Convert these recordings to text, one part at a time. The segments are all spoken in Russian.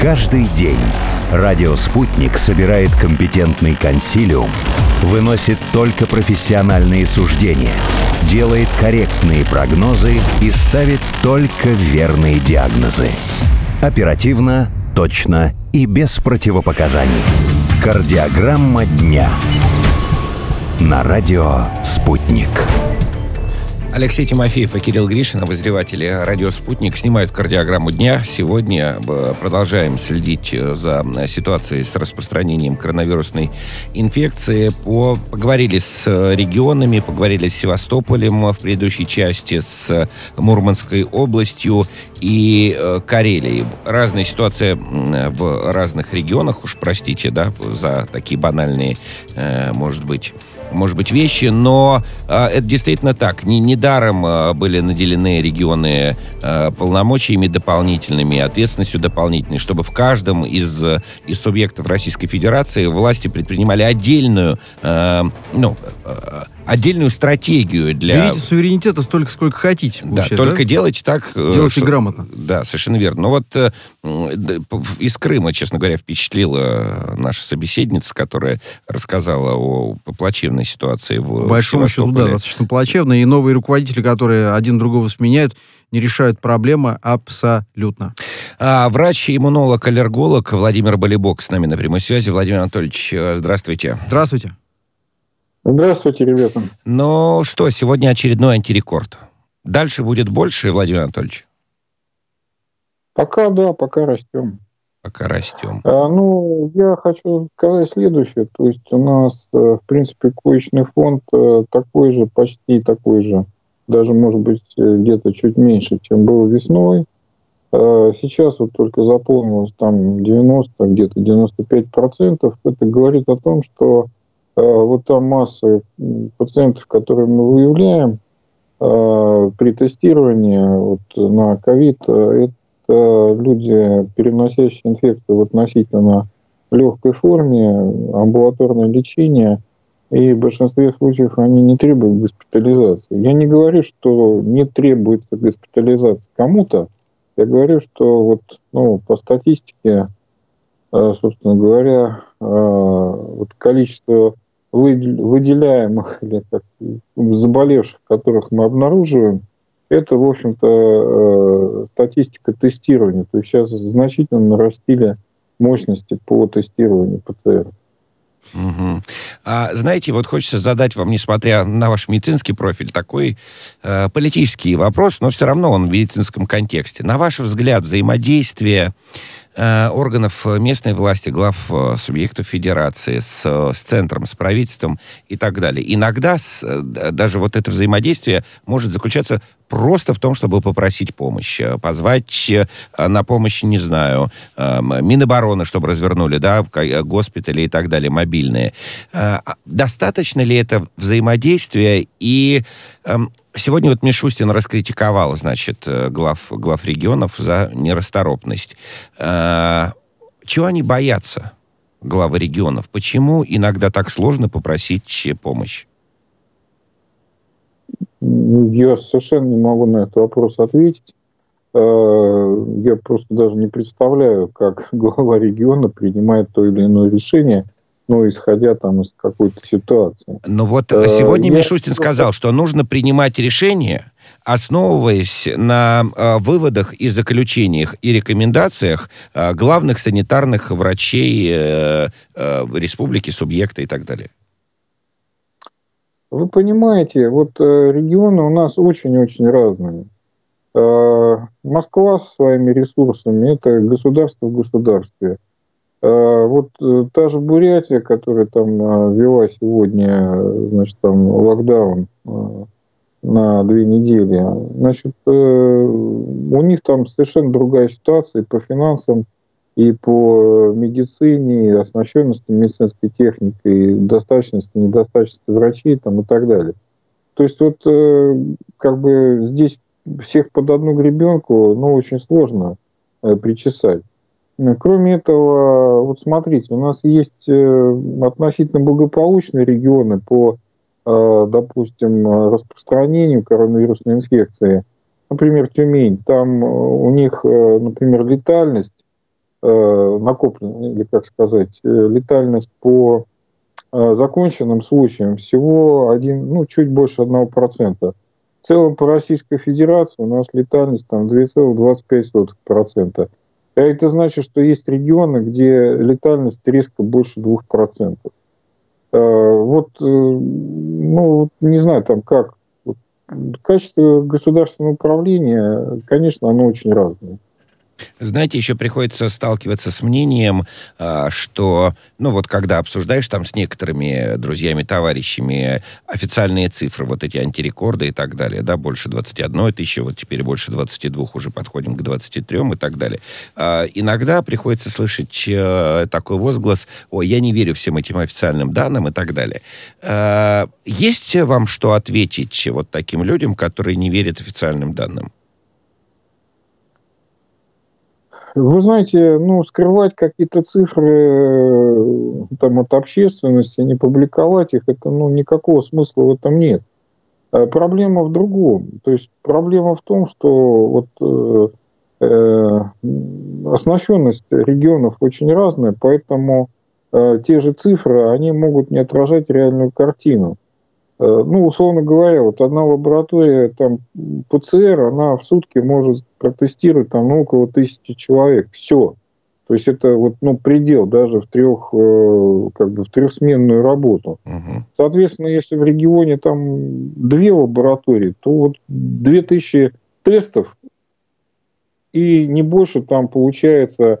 Каждый день радио «Спутник» собирает компетентный консилиум, выносит только профессиональные суждения, делает корректные прогнозы и ставит только верные диагнозы. Оперативно, точно и без противопоказаний. Кардиограмма дня. На радио «Спутник». Алексей Тимофеев и Кирилл Гришин, обозреватели радио «Спутник», снимают кардиограмму дня. Сегодня продолжаем следить за ситуацией с распространением коронавирусной инфекции. Поговорили с регионами, поговорили с Севастополем в предыдущей части, с Мурманской областью и Карелией. Разная ситуация в разных регионах, уж простите, да, за такие банальные, может быть, вещи, но это действительно так. Недаром были наделены регионы полномочиями дополнительными, ответственностью дополнительной, чтобы в каждом из субъектов Российской Федерации власти предпринимали отдельную стратегию для... Берите суверенитета столько, сколько хотите. Да, только делайте так... Делайте грамотно. Да, совершенно верно. Но вот из Крыма, честно говоря, впечатлила наша собеседница, которая рассказала о плачевной ситуации в большому счету, да, достаточно плачевно. И новые руководители, которые один другого сменяют, не решают проблемы абсолютно. Врач-иммунолог, аллерголог Владимир Болибок с нами на прямой связи. Владимир Анатольевич, здравствуйте. Здравствуйте. Здравствуйте, ребята. Ну что, сегодня очередной антирекорд. Дальше будет больше, Владимир Анатольевич? Пока растем. Пока растем. Я хочу сказать следующее. То есть у нас, в принципе, коечный фонд такой же, почти такой же. Даже, может быть, где-то чуть меньше, чем был весной. Сейчас вот только заполнилось там 90, где-то 95%. Это говорит о том, что вот та масса пациентов, которые мы выявляем при тестировании на ковид, это люди, переносящие инфекцию в относительно легкой форме, амбулаторное лечение, и в большинстве случаев они не требуют госпитализации. Я не говорю, что не требуется госпитализация кому-то, я говорю, что по статистике, собственно говоря, количество выделяемых или заболевших, которых мы обнаруживаем, это, в общем-то, статистика тестирования. То есть сейчас значительно нарастили мощности по тестированию ПЦР. Угу. Знаете, хочется задать вам, несмотря на ваш медицинский профиль, такой политический вопрос, но все равно он в медицинском контексте. На ваш взгляд, взаимодействие органов местной власти, глав субъектов федерации с центром, с правительством и так далее. Иногда даже это взаимодействие может заключаться просто в том, чтобы попросить помощь, позвать на помощь, не знаю, Минобороны, чтобы развернули, госпитали и так далее, мобильные. Достаточно ли это взаимодействие? И сегодня Мишустин раскритиковал, глав регионов за нерасторопность. Чего они боятся, главы регионов? Почему иногда так сложно попросить помощь? Я совершенно не могу на этот вопрос ответить. Я просто даже не представляю, как глава региона принимает то или иное решение, исходя из какой-то ситуации. Сегодня Мишустин сказал, что нужно принимать решения, основываясь на выводах и заключениях и рекомендациях главных санитарных врачей республики, субъекта и так далее. Вы понимаете, регионы у нас очень-очень разные. Москва со своими ресурсами – это государство в государстве. Та же Бурятия, которая ввела сегодня, локдаун на 2 недели, у них совершенно другая ситуация по финансам, и по медицине, и оснащенности медицинской техникой, достаточности, недостаточности врачей и так далее. То есть здесь всех под одну гребенку, очень сложно причесать. Кроме этого, смотрите, у нас есть относительно благополучные регионы по, допустим, распространению коронавирусной инфекции. Например, Тюмень. Там у них, например, летальность накопленная, или, как сказать, летальность по законченным случаям всего чуть больше 1%. В целом по Российской Федерации у нас летальность там 2,25%. А это значит, что есть регионы, где летальность резко больше 2%. Не знаю, там как. Качество государственного управления, конечно, оно очень разное. Знаете, еще приходится сталкиваться с мнением, что, когда обсуждаешь там с некоторыми друзьями, товарищами официальные цифры, вот эти антирекорды и так далее, да, больше 21 тысячи, вот теперь больше 22, уже подходим к 23 и так далее. Иногда приходится слышать такой возглас: ой, я не верю всем этим официальным данным и так далее. Есть вам что ответить вот таким людям, которые не верят официальным данным? Вы знаете, скрывать какие-то цифры там от общественности, не публиковать их, это никакого смысла в этом нет. Проблема в другом. То есть проблема в том, что оснащенность регионов очень разная, поэтому те же цифры, они могут не отражать реальную картину. Условно говоря, одна лаборатория там ПЦР, она в сутки может протестировать там около 1000 человек. Все. То есть это предел даже в трехсменную работу. Угу. Соответственно, если в регионе там 2 лаборатории, то 2000 тестов и не больше там получается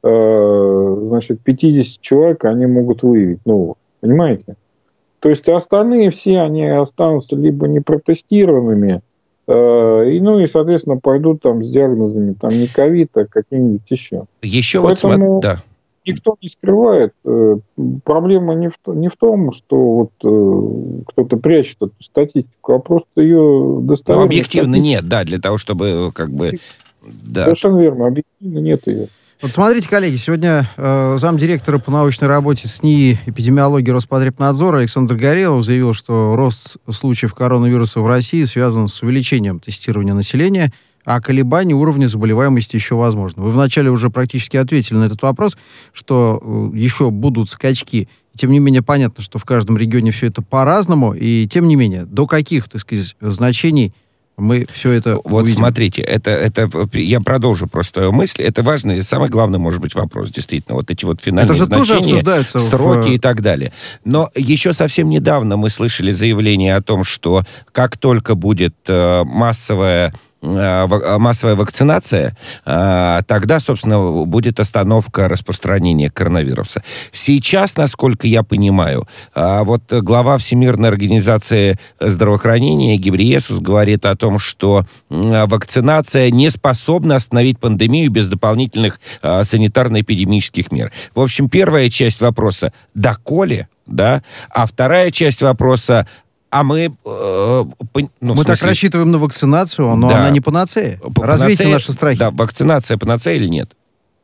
50 человек они могут выявить новых. Понимаете? То есть остальные все, они останутся либо непротестированными, и, соответственно, пойдут там с диагнозами там не ковид, а какие-нибудь еще. Поэтому никто не скрывает. Проблема не в том, что кто-то прячет эту статистику, а просто ее достоверно. Объективно нет, да, для того, чтобы Да. Совершенно верно, объективно нет ее. Вот смотрите, коллеги, сегодня замдиректора по научной работе СНИИ эпидемиологии Роспотребнадзора Александр Горелов заявил, что рост случаев коронавируса в России связан с увеличением тестирования населения, а колебания уровня заболеваемости еще возможны. Вы вначале уже практически ответили на этот вопрос, что еще будут скачки. Тем не менее, понятно, что в каждом регионе все это по-разному, и тем не менее, до каких, так сказать, значений мы все это увидим. Смотрите, это я продолжу просто мысль. Это важный, самый главный, может быть, вопрос, действительно. Вот эти финальные значения, сроки и так далее. Но еще совсем недавно мы слышали заявление о том, что как только будет массовая вакцинация, тогда, собственно, будет остановка распространения коронавируса. Сейчас, насколько я понимаю, глава Всемирной организации здравоохранения Гебрейесус говорит о том, что вакцинация не способна остановить пандемию без дополнительных санитарно-эпидемических мер. В общем, первая часть вопроса — доколе, да? А вторая часть вопроса — мы так рассчитываем на вакцинацию, но она не панацея. Развейте наши страхи. Да, вакцинация панацея или нет?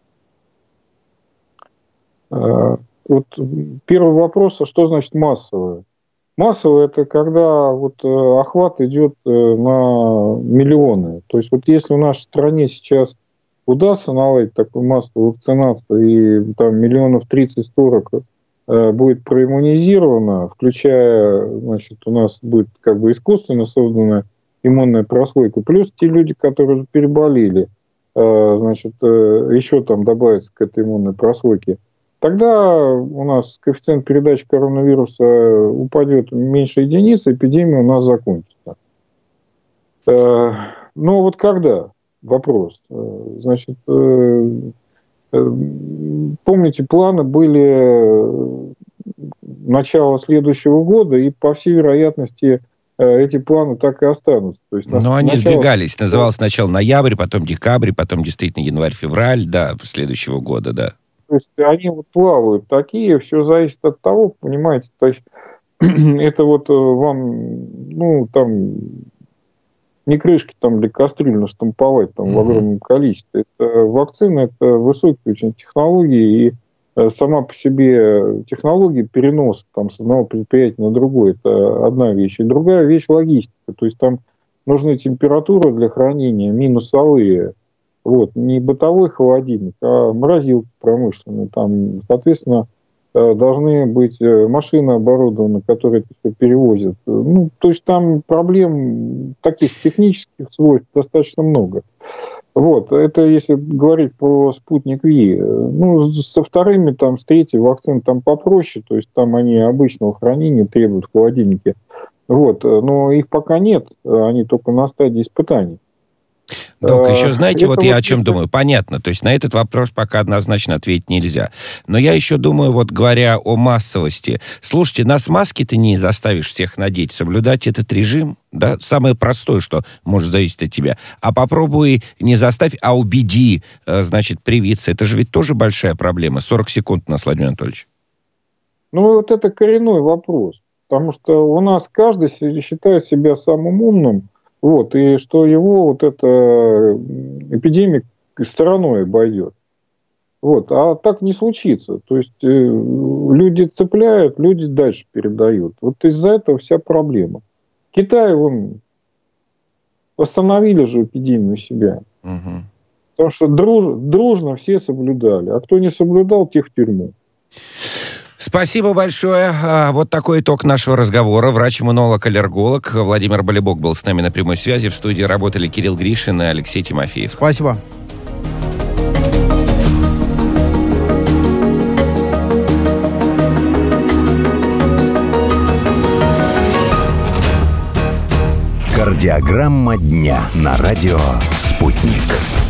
Первый вопрос, а что значит массовая? Массовая — это когда охват идет на миллионы. То есть если в нашей стране сейчас удастся наладить такую массовую вакцинацию, и там 30-40 будет проиммунизировано, включая, у нас будет искусственно созданная иммунная прослойка, плюс те люди, которые уже переболели, еще там добавится к этой иммунной прослойке, тогда у нас коэффициент передачи коронавируса упадет меньше единицы, эпидемия у нас закончится. Но когда? Вопрос. Помните, планы были начало следующего года, и, по всей вероятности, эти планы так и останутся. То есть, они сдвигались. Называлось сначала ноябрь, потом декабрь, потом действительно январь-февраль, следующего года, да. То есть они плавают такие, все зависит от того, понимаете, то есть это вам, не крышки для кастрюль наштамповать в огромном количестве. Это вакцины, это высокие очень технологии, и сама по себе технология переноса с одного предприятия на другое — это одна вещь. И другая вещь — логистика. То есть там нужны температуры для хранения минусовые. Вот, не бытовой холодильник, а морозилка промышленная. Там, соответственно, должны быть машины оборудованы, которые это все перевозят. Ну, то есть там проблем таких технических свойств достаточно много. Вот, это если говорить про спутник Ви. Ну, со вторыми, там, с третьей вакцин там попроще, то есть там они обычного хранения требуют в холодильнике. Вот, но их пока нет, они только на стадии испытаний. Док, еще знаете, вот я о чем думаю? Понятно, то есть на этот вопрос пока однозначно ответить нельзя. Но я еще думаю, вот говоря о массовости. Слушайте, нас маски-то не заставишь всех надеть, соблюдать этот режим, да, самое простое, что может зависеть от тебя. А попробуй не заставь, а убеди, значит, привиться. Это же ведь тоже большая проблема. 40 секунд у нас, Владимир Анатольевич. Ну, вот это коренной вопрос. Потому что у нас каждый считает себя самым умным, вот, и что его вот эта эпидемия стороной обойдет. Вот, а так не случится. То есть люди цепляют, люди дальше передают. Вот из-за этого вся проблема. Китай, вон, остановили же эпидемию себя. Угу. Потому что дружно все соблюдали. А кто не соблюдал, тех в тюрьму. Спасибо большое. Вот такой итог нашего разговора. Врач-иммунолог-аллерголог Владимир Болибок был с нами на прямой связи. В студии работали Кирилл Гришин и Алексей Тимофеев. Спасибо. Кардиограмма дня на радио «Спутник».